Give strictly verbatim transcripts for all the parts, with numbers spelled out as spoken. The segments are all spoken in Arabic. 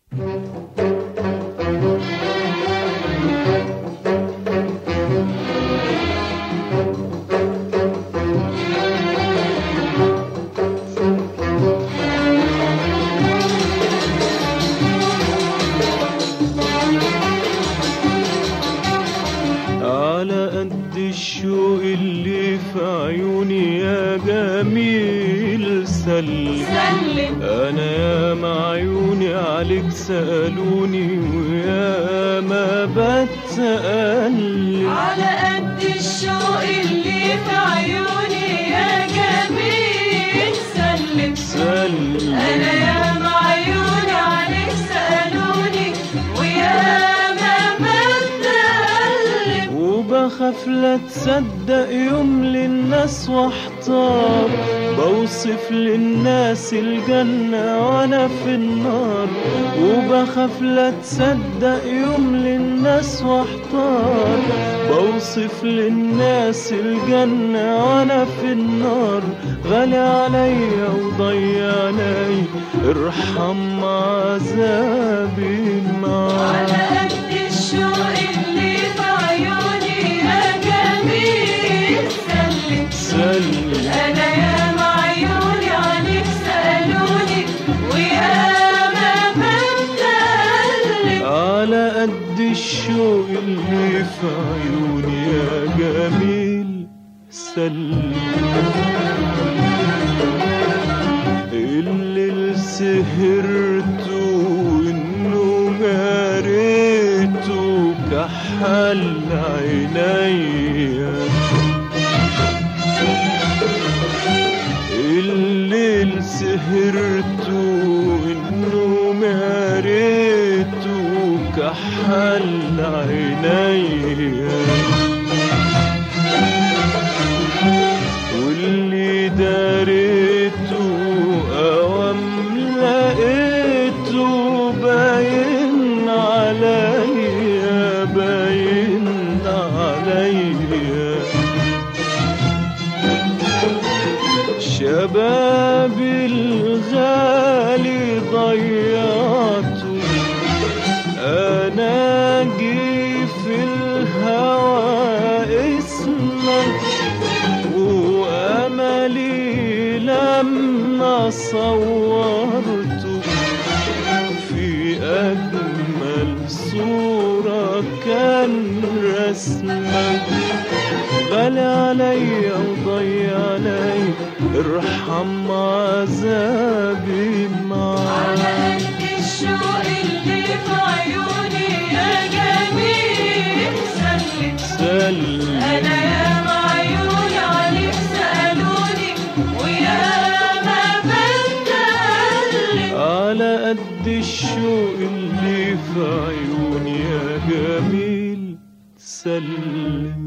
على قد الشوق اللي في عيوني يا جميل سلم سلم. انا يا ما عيوني عليك سألوني ويا ما بتقلب. على قد الشوق اللي في عيوني يا جميل سلم سلم انا يا ما عيوني عليك سألوني ويا وبخاف لا تصدق يوم للناس واحتار، بوصف للناس الجنة وانا في النار. وبخاف لا تصدق يوم للناس واحتار، بوصف للناس الجنة وانا في النار. غالي عليا وضيعني ارحم عذابي معاك. على قد الشوق اللي في عيوني يا جميل سلم سلم انا يا ما عيوني عليك سألوني ويا ما بتقلب. على قد الشوق اللي في عيوني يا جميل سلم. الليل سهرته والنوم قريته كحل عينيا. الليل سهرته والنوم قريته كحل عينيا. واللي داريته اوام لقيته باين عليا باين عليا. شبابي الغالي ضيعته انا جي في الهوى اسمك. واملي لما صورته في اجمل صورة كان رسمك. غالي عليا وضيعني ارحم عذابي معاك. على قد الشوق اللي في عيوني يا جميل سلم سلم انا يا ما عيوني عليك سألوني ويا ما بتقلب. على قد الشوق اللي في عيوني يا جميل سلم.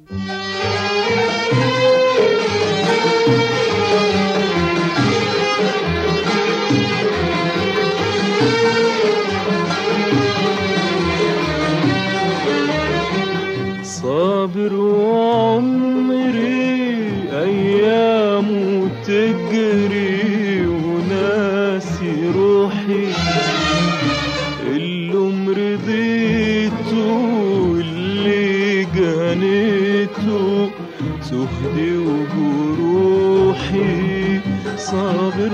صابر وعمري أيامه تجري وناسي روحي. اللي مرضيته اللي جنيته تهدي وجروحي. صابر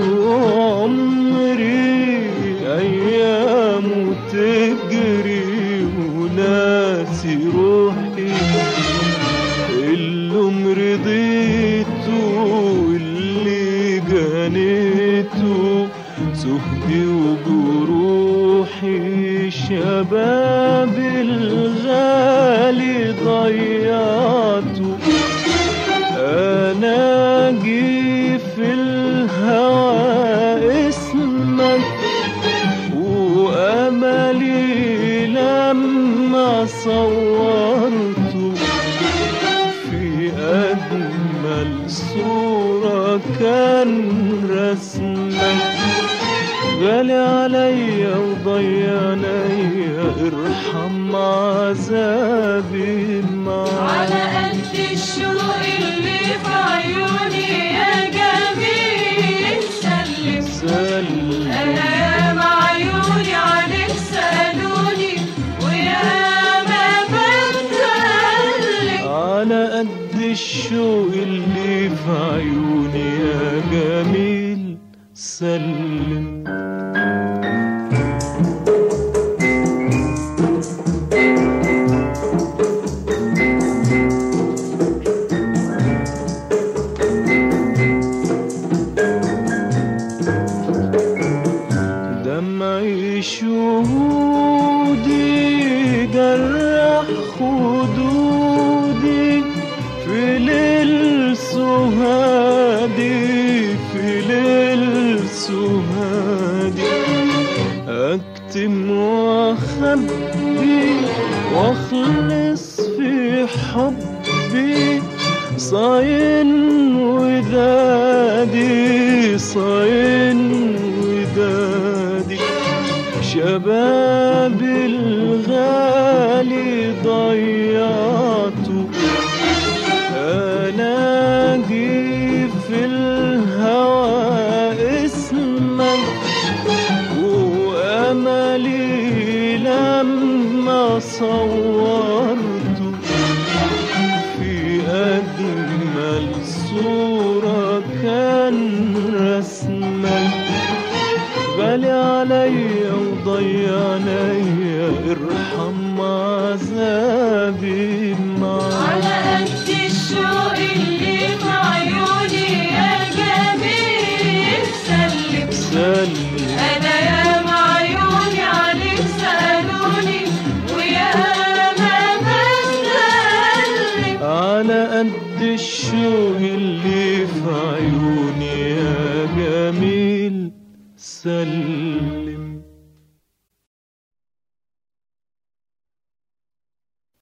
وعمري أيامه تجري وناسي روحي. اللي مرضيته اللي جنيته تهدي وجروحي. شبابي الغالي ضيعته انا جي في الهوى اسمك. واملي لما صورته في اجمل صورة كان رسمك. غالي عليا وضيعني ارحم عذابي معاك. على قد الشوق اللي في عيوني يا جميل سلم سلم انا يا ما عيوني عليك الشوق اللي في عيوني يا جميل سلم. دمعي شهودي جرح خدودي في ليل سهادي، في ليل سهادي. أكتم وأخبي وأخلص في حبي، صاين ودادي صاين ودادي. شباب الغالي ضيعته، أناجي في الهوى اسمك، وأملي لما صورته في أجمل صورة كان رسمك. غالي عليا وضيع عليا، ارحم عذابي